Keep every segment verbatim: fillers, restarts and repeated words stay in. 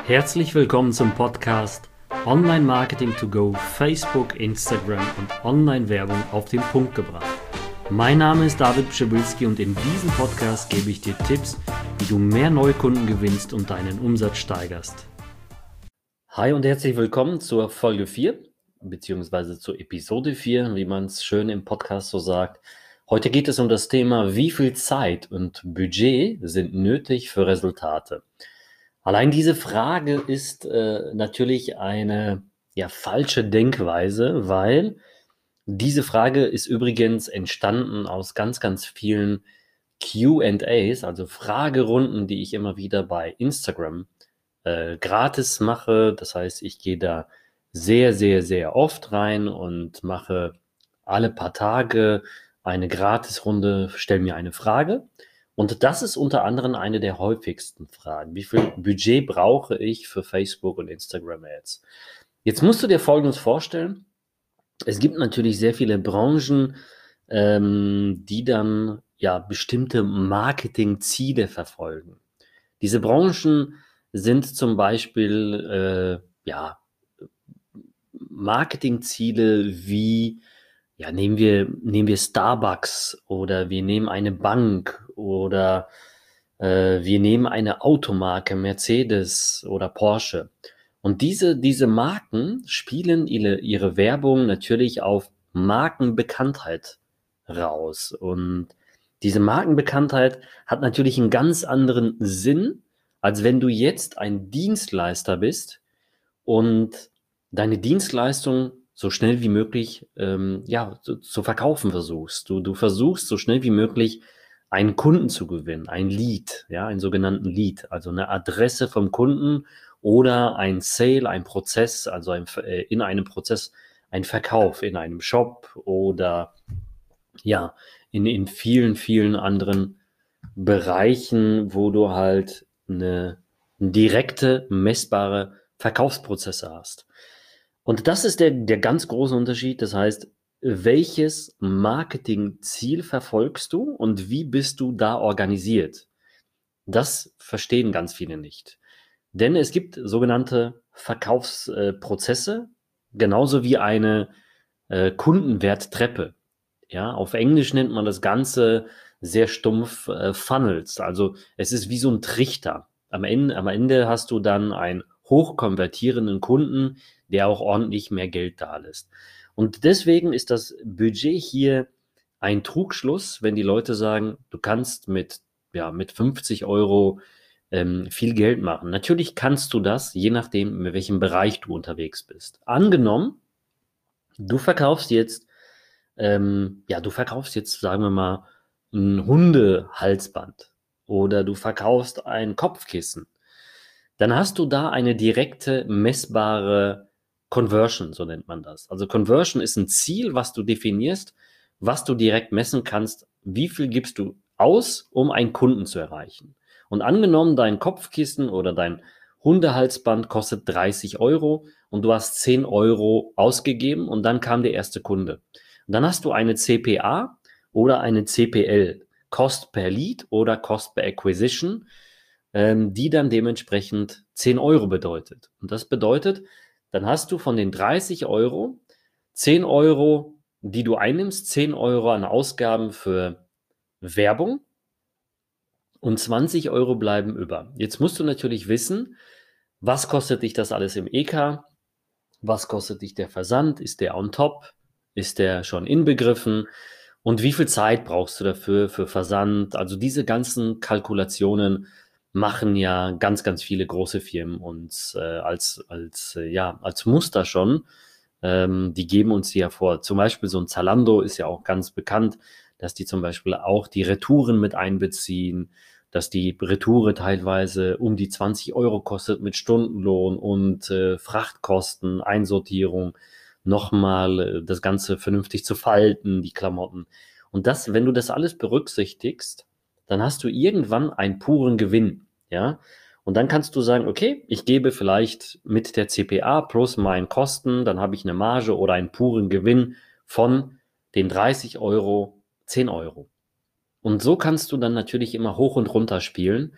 Herzlich willkommen zum Podcast Online Marketing to Go, Facebook, Instagram und Online-Werbung auf den Punkt gebracht. Mein Name ist David Pschibilski und in diesem Podcast gebe ich dir Tipps, wie du mehr Neukunden gewinnst und deinen Umsatz steigerst. Hi und herzlich willkommen zur Folge vier, beziehungsweise zur Episode vier, wie man es schön im Podcast so sagt. Heute geht es um das Thema, wie viel Zeit und Budget sind nötig für Resultate. Allein diese Frage ist äh, natürlich eine ja, falsche Denkweise, weil diese Frage ist übrigens entstanden aus ganz, ganz vielen Q and A's, also Fragerunden, die ich immer wieder bei Instagram äh, gratis mache. Das heißt, ich gehe da sehr, sehr, sehr oft rein und mache alle paar Tage eine Gratisrunde, stelle mir eine Frage. Und das ist unter anderem eine der häufigsten Fragen. Wie viel Budget brauche ich für Facebook und Instagram Ads? Jetzt musst du dir Folgendes vorstellen. Es gibt natürlich sehr viele Branchen, ähm, die dann ja bestimmte Marketingziele verfolgen. Diese Branchen sind zum Beispiel äh, ja Marketingziele wie Ja, nehmen wir, nehmen wir Starbucks oder wir nehmen eine Bank oder äh, wir nehmen eine Automarke, Mercedes oder Porsche. Und diese, diese Marken spielen ihre, ihre Werbung natürlich auf Markenbekanntheit raus. Und diese Markenbekanntheit hat natürlich einen ganz anderen Sinn, als wenn du jetzt ein Dienstleister bist und deine Dienstleistung so schnell wie möglich ähm, ja, zu, zu verkaufen versuchst. Du, du versuchst so schnell wie möglich einen Kunden zu gewinnen, ein Lead, ja, einen sogenannten Lead, also eine Adresse vom Kunden oder ein Sale, ein Prozess, also ein, äh, in einem Prozess ein Verkauf in einem Shop oder ja, in, in vielen, vielen anderen Bereichen, wo du halt eine, eine direkte, messbare Verkaufsprozesse hast. Und das ist der, der ganz große Unterschied. Das heißt, welches Marketingziel verfolgst du und wie bist du da organisiert? Das verstehen ganz viele nicht. Denn es gibt sogenannte Verkaufsprozesse, genauso wie eine äh, Kundenwerttreppe. Ja, auf Englisch nennt man das Ganze sehr stumpf äh, Funnels. Also es ist wie so ein Trichter. Am Ende, am Ende hast du dann einen hochkonvertierenden Kunden, der auch ordentlich mehr Geld da lässt. Und deswegen ist das Budget hier ein Trugschluss, wenn die Leute sagen, du kannst mit, ja, mit fünfzig Euro ähm, viel Geld machen. Natürlich kannst du das, je nachdem, in welchem Bereich du unterwegs bist. Angenommen, du verkaufst jetzt, ähm, ja, du verkaufst jetzt, sagen wir mal, ein Hundehalsband oder du verkaufst ein Kopfkissen. Dann hast du da eine direkte, messbare Conversion, so nennt man das. Also Conversion ist ein Ziel, was du definierst, was du direkt messen kannst. Wie viel gibst du aus, um einen Kunden zu erreichen? Und angenommen, dein Kopfkissen oder dein Hundehalsband kostet dreißig Euro und du hast zehn Euro ausgegeben und dann kam der erste Kunde. Und dann hast du eine C P A oder eine C P L, Cost per Lead oder Cost per Acquisition, ähm, die dann dementsprechend zehn Euro bedeutet. Und das bedeutet, dann hast du von den dreißig Euro zehn Euro, die du einnimmst, zehn Euro an Ausgaben für Werbung und zwanzig Euro bleiben über. Jetzt musst du natürlich wissen, was kostet dich das alles im E K? Was kostet dich der Versand? Ist der on top? Ist der schon inbegriffen? Und wie viel Zeit brauchst du dafür, für Versand? Also diese ganzen Kalkulationen machen ja ganz, ganz viele große Firmen uns äh, als, als, äh, ja, als Muster schon. Ähm, die geben uns die ja vor. Zum Beispiel so ein Zalando ist ja auch ganz bekannt, dass die zum Beispiel auch die Retouren mit einbeziehen, dass die Retoure teilweise um die zwanzig Euro kostet mit Stundenlohn und äh, Frachtkosten, Einsortierung, nochmal äh, das Ganze vernünftig zu falten, die Klamotten. Und das, wenn du das alles berücksichtigst, dann hast du irgendwann einen puren Gewinn, ja. Und dann kannst du sagen, okay, ich gebe vielleicht mit der C P A plus meinen Kosten, dann habe ich eine Marge oder einen puren Gewinn von den dreißig Euro, zehn Euro. Und so kannst du dann natürlich immer hoch und runter spielen.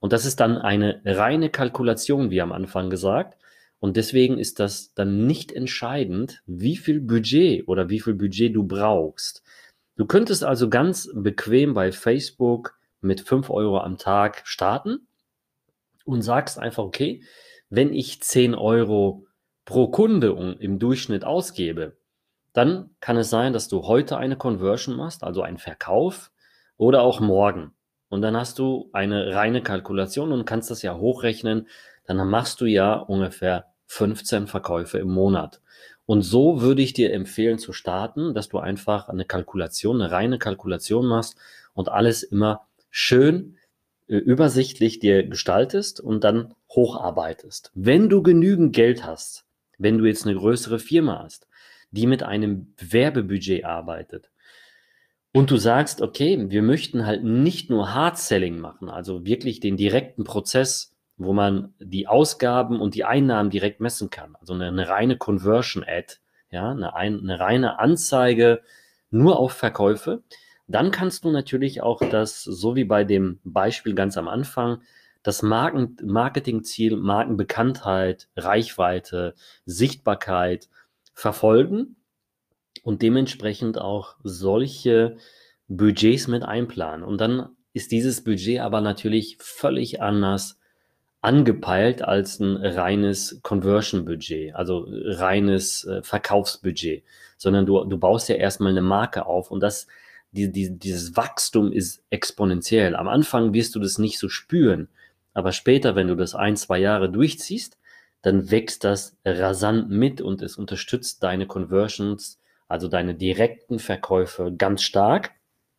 Und das ist dann eine reine Kalkulation, wie am Anfang gesagt. Und deswegen ist das dann nicht entscheidend, wie viel Budget oder wie viel Budget du brauchst. Du könntest also ganz bequem bei Facebook mit fünf Euro am Tag starten und sagst einfach, okay, wenn ich zehn Euro pro Kunde um- im Durchschnitt ausgebe, dann kann es sein, dass du heute eine Conversion machst, also einen Verkauf, oder auch morgen. Und dann hast du eine reine Kalkulation und kannst das ja hochrechnen. Dann machst du ja ungefähr fünfzehn Verkäufe im Monat. Und so würde ich dir empfehlen zu starten, dass du einfach eine Kalkulation, eine reine Kalkulation machst und alles immer schön äh, übersichtlich dir gestaltest und dann hocharbeitest. Wenn du genügend Geld hast, wenn du jetzt eine größere Firma hast, die mit einem Werbebudget arbeitet und du sagst, okay, wir möchten halt nicht nur Hard Selling machen, also wirklich den direkten Prozess, wo man die Ausgaben und die Einnahmen direkt messen kann, also eine, eine reine Conversion Ad, ja, eine, ein, eine reine Anzeige nur auf Verkäufe, dann kannst du natürlich auch das, so wie bei dem Beispiel ganz am Anfang, das Marken, Marketingziel, Markenbekanntheit, Reichweite, Sichtbarkeit verfolgen und dementsprechend auch solche Budgets mit einplanen. Und dann ist dieses Budget aber natürlich völlig anders angepeilt als ein reines Conversion-Budget, also reines äh, Verkaufsbudget, sondern du, du baust ja erstmal eine Marke auf und das, die, die, dieses Wachstum ist exponentiell. Am Anfang wirst du das nicht so spüren, aber später, wenn du das ein, zwei Jahre durchziehst, dann wächst das rasant mit und es unterstützt deine Conversions, also deine direkten Verkäufe ganz stark,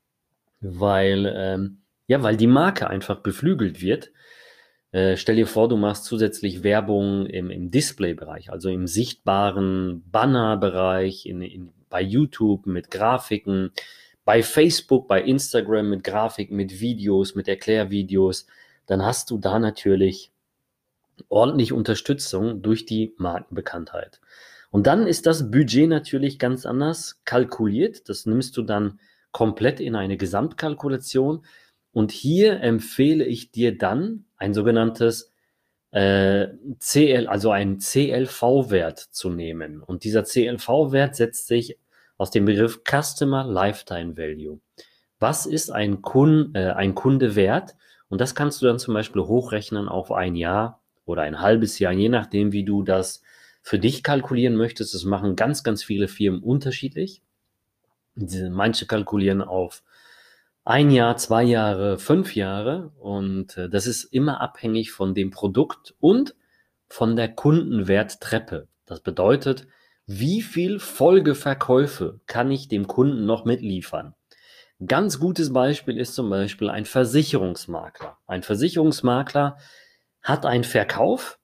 weil, ähm, ja, weil die Marke einfach beflügelt wird. Äh, stell dir vor, du machst zusätzlich Werbung im, im Display-Bereich, also im sichtbaren Banner-Bereich, in, in, bei YouTube mit Grafiken, bei Facebook, bei Instagram mit Grafiken, mit Videos, mit Erklärvideos. Dann hast du da natürlich ordentlich Unterstützung durch die Markenbekanntheit. Und dann ist das Budget natürlich ganz anders kalkuliert. Das nimmst du dann komplett in eine Gesamtkalkulation. Und hier empfehle ich dir dann ein sogenanntes äh, C L, also einen C L V-Wert zu nehmen. Und dieser C L V-Wert setzt sich aus dem Begriff Customer Lifetime Value. Was ist ein, Kun, äh, ein Kunde wert? Und das kannst du dann zum Beispiel hochrechnen auf ein Jahr oder ein halbes Jahr, je nachdem, wie du das für dich kalkulieren möchtest. Das machen ganz, ganz viele Firmen unterschiedlich. Manche kalkulieren auf ein Jahr, zwei Jahre, fünf Jahre und äh, das ist immer abhängig von dem Produkt und von der Kundenwerttreppe. Das bedeutet, wie viel Folgeverkäufe kann ich dem Kunden noch mitliefern? Ganz gutes Beispiel ist zum Beispiel ein Versicherungsmakler. Ein Versicherungsmakler hat einen Verkauf,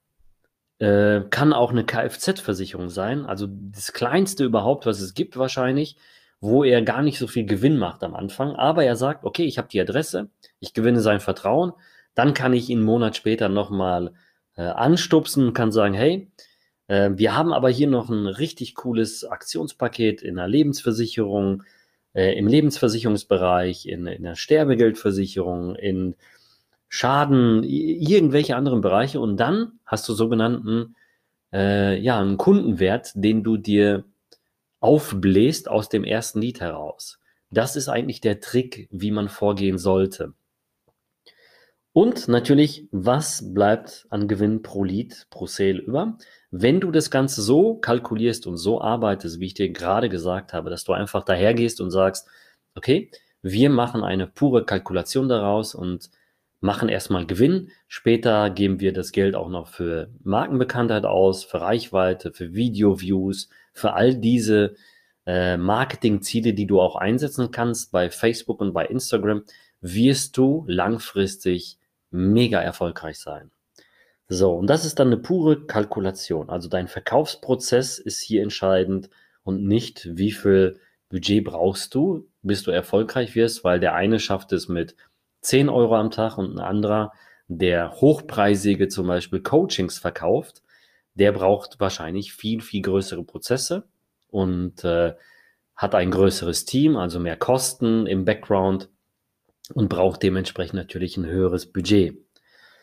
äh, kann auch eine Kfz-Versicherung sein, also das kleinste überhaupt, was es gibt wahrscheinlich, wo er gar nicht so viel Gewinn macht am Anfang, aber er sagt, okay, ich habe die Adresse, ich gewinne sein Vertrauen, dann kann ich ihn einen Monat später nochmal äh, anstupsen und kann sagen, hey, äh, wir haben aber hier noch ein richtig cooles Aktionspaket in der Lebensversicherung, äh, im Lebensversicherungsbereich, in, in der Sterbegeldversicherung, in Schaden, irgendwelche anderen Bereiche und dann hast du sogenannten, äh, ja, einen Kundenwert, den du dir aufbläst aus dem ersten Lied heraus. Das ist eigentlich der Trick, wie man vorgehen sollte. Und natürlich, was bleibt an Gewinn pro Lied, pro Sale über? Wenn du das Ganze so kalkulierst und so arbeitest, wie ich dir gerade gesagt habe, dass du einfach dahergehst und sagst, okay, wir machen eine pure Kalkulation daraus und machen erstmal Gewinn. Später geben wir das Geld auch noch für Markenbekanntheit aus, für Reichweite, für Video-Views, für all diese äh, Marketingziele, die du auch einsetzen kannst bei Facebook und bei Instagram, wirst du langfristig mega erfolgreich sein. So, und das ist dann eine pure Kalkulation. Also dein Verkaufsprozess ist hier entscheidend und nicht, wie viel Budget brauchst du, bis du erfolgreich wirst, weil der eine schafft es mit zehn Euro am Tag und ein anderer, der hochpreisige zum Beispiel Coachings verkauft, der braucht wahrscheinlich viel, viel größere Prozesse und äh, hat ein größeres Team, also mehr Kosten im Background und braucht dementsprechend natürlich ein höheres Budget.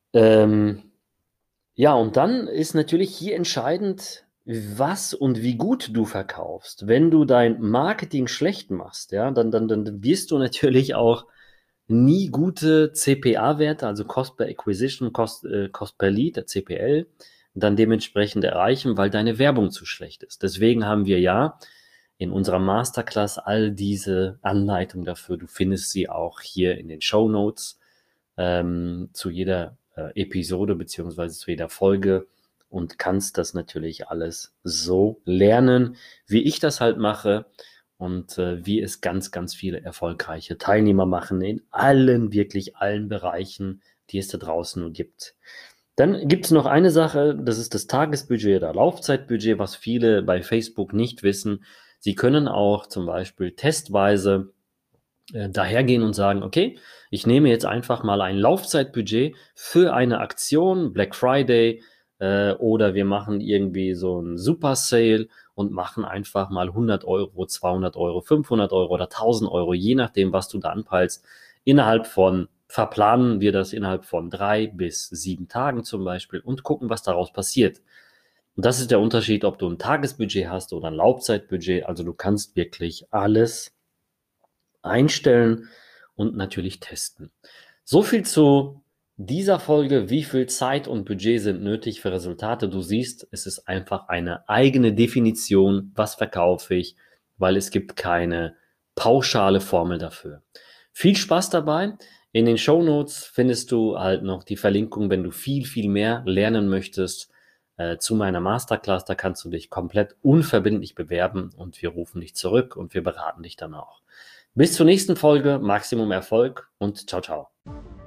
Ähm, ja, und dann ist natürlich hier entscheidend, was und wie gut du verkaufst. Wenn du dein Marketing schlecht machst, ja, dann, dann, dann wirst du natürlich auch nie gute C P A-Werte, also Cost per Acquisition, Cost, äh, Cost per Lead, der C P L, dann dementsprechend erreichen, weil deine Werbung zu schlecht ist. Deswegen haben wir ja in unserer Masterclass all diese Anleitungen dafür. Du findest sie auch hier in den Show Notes ähm, zu jeder äh, Episode beziehungsweise zu jeder Folge und kannst das natürlich alles so lernen, wie ich das halt mache und äh, wie es ganz, ganz viele erfolgreiche Teilnehmer machen in allen, wirklich allen Bereichen, die es da draußen nur gibt. Dann gibt es noch eine Sache, das ist das Tagesbudget oder Laufzeitbudget, was viele bei Facebook nicht wissen. Sie können auch zum Beispiel testweise äh, dahergehen und sagen, okay, ich nehme jetzt einfach mal ein Laufzeitbudget für eine Aktion, Black Friday, äh, oder wir machen irgendwie so ein Super Sale und machen einfach mal hundert Euro, zweihundert Euro, fünfhundert Euro oder tausend Euro, je nachdem, was du da anpeilst, innerhalb von, verplanen wir das innerhalb von drei bis sieben Tagen zum Beispiel und gucken, was daraus passiert. Und das ist der Unterschied, ob du ein Tagesbudget hast oder ein Laufzeitbudget. Also du kannst wirklich alles einstellen und natürlich testen. So viel zu dieser Folge. Wie viel Zeit und Budget sind nötig für Resultate? Du siehst, es ist einfach eine eigene Definition, was verkaufe ich, weil es gibt keine pauschale Formel dafür. Viel Spaß dabei. In den Show Notes findest du halt noch die Verlinkung, wenn du viel, viel mehr lernen möchtest äh, zu meiner Masterclass. Da kannst du dich komplett unverbindlich bewerben und wir rufen dich zurück und wir beraten dich dann auch. Bis zur nächsten Folge, Maximum Erfolg und ciao, ciao.